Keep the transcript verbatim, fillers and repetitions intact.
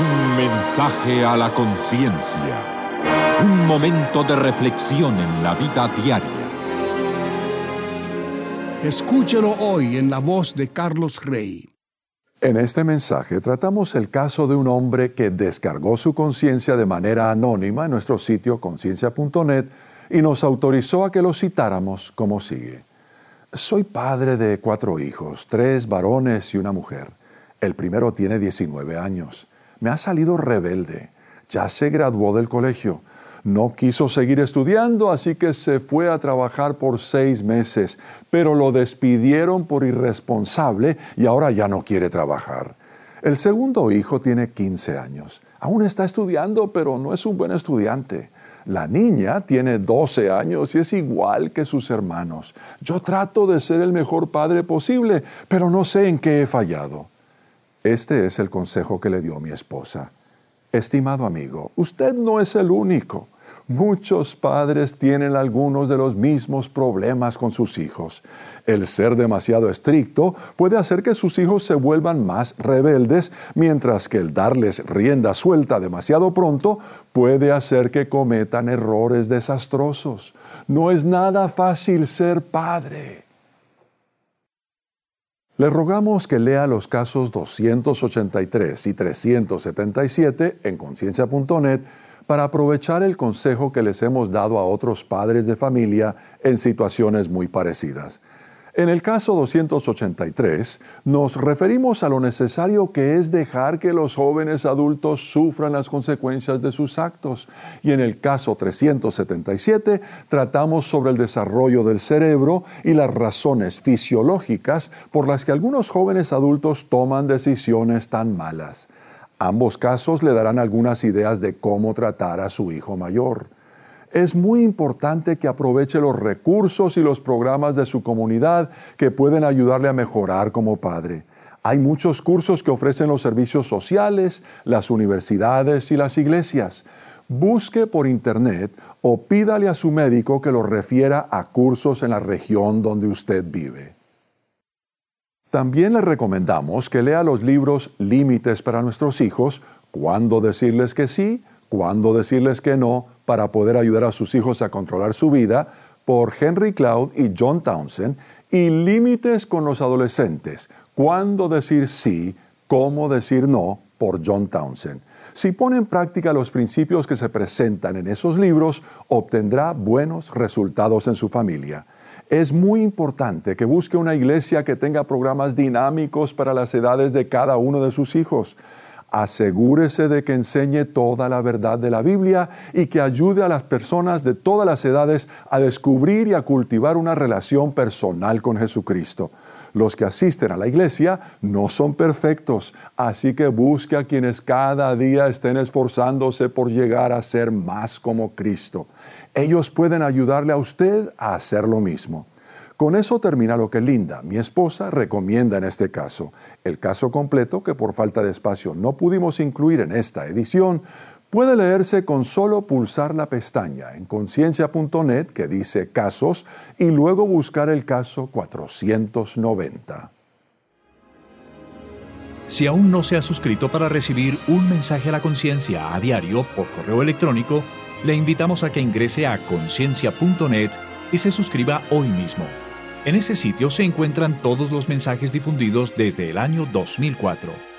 Un mensaje a la conciencia. Un momento de reflexión en la vida diaria. Escúchelo hoy en la voz de Carlos Rey. En este mensaje tratamos el caso de un hombre que descargó su conciencia de manera anónima en nuestro sitio conciencia punto net y nos autorizó a que lo citáramos como sigue. Soy padre de cuatro hijos, tres varones y una mujer. El primero tiene diecinueve años. Me ha salido rebelde. Ya se graduó del colegio. No quiso seguir estudiando, así que se fue a trabajar por seis meses, pero lo despidieron por irresponsable y ahora ya no quiere trabajar. El segundo hijo tiene quince años. Aún está estudiando, pero no es un buen estudiante. La niña tiene doce años y es igual que sus hermanos. Yo trato de ser el mejor padre posible, pero no sé en qué he fallado. Este es el consejo que le dio mi esposa. Estimado amigo, usted no es el único. Muchos padres tienen algunos de los mismos problemas con sus hijos. El ser demasiado estricto puede hacer que sus hijos se vuelvan más rebeldes, mientras que el darles rienda suelta demasiado pronto puede hacer que cometan errores desastrosos. No es nada fácil ser padre. Le rogamos que lea los casos doscientos ochenta y tres y trescientos setenta y siete en conciencia punto net para aprovechar el consejo que les hemos dado a otros padres de familia en situaciones muy parecidas. En el caso doscientos ochenta y tres, nos referimos a lo necesario que es dejar que los jóvenes adultos sufran las consecuencias de sus actos. Y en el caso trescientos setenta y siete, tratamos sobre el desarrollo del cerebro y las razones fisiológicas por las que algunos jóvenes adultos toman decisiones tan malas. Ambos casos le darán algunas ideas de cómo tratar a su hijo mayor. Es muy importante que aproveche los recursos y los programas de su comunidad que pueden ayudarle a mejorar como padre. Hay muchos cursos que ofrecen los servicios sociales, las universidades y las iglesias. Busque por internet o pídale a su médico que lo refiera a cursos en la región donde usted vive. También le recomendamos que lea los libros Límites para nuestros hijos, Cuándo decirles que sí, Cuándo decirles que no, para poder ayudar a sus hijos a controlar su vida, por Henry Cloud y John Townsend, y Límites con los adolescentes, Cuándo decir sí, Cómo decir no, por John Townsend. Si pone en práctica los principios que se presentan en esos libros, obtendrá buenos resultados en su familia. Es muy importante que busque una iglesia que tenga programas dinámicos para las edades de cada uno de sus hijos. Asegúrese de que enseñe toda la verdad de la Biblia y que ayude a las personas de todas las edades a descubrir y a cultivar una relación personal con Jesucristo. Los que asisten a la iglesia no son perfectos, así que busque a quienes cada día estén esforzándose por llegar a ser más como Cristo. Ellos pueden ayudarle a usted a hacer lo mismo. Con eso termina lo que Linda, mi esposa, recomienda en este caso. El caso completo, que por falta de espacio no pudimos incluir en esta edición, puede leerse con solo pulsar la pestaña en conciencia punto net que dice Casos y luego buscar el caso cuatrocientos noventa. Si aún no se ha suscrito para recibir un mensaje a la conciencia a diario por correo electrónico, le invitamos a que ingrese a conciencia punto net y se suscriba hoy mismo. En ese sitio se encuentran todos los mensajes difundidos desde el año dos mil cuatro.